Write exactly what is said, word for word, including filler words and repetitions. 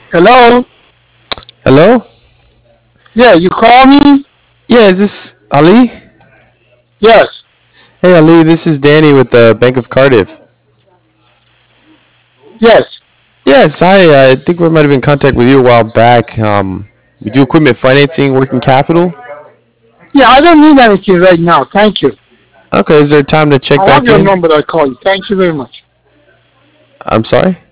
Hello? Hello? Yeah, you call me? Yeah, is this Ali? Yes. Hey Ali, this is Danny with the Bank of Cardiff. Yes. Yes, hi. Uh, I think we might have been in contact with you a while back. Um, we do equipment financing, working capital. Yeah, I don't need anything right now. Thank you. Okay, is there time to check I have back your in? number. I call you. Thank you very much. I'm sorry?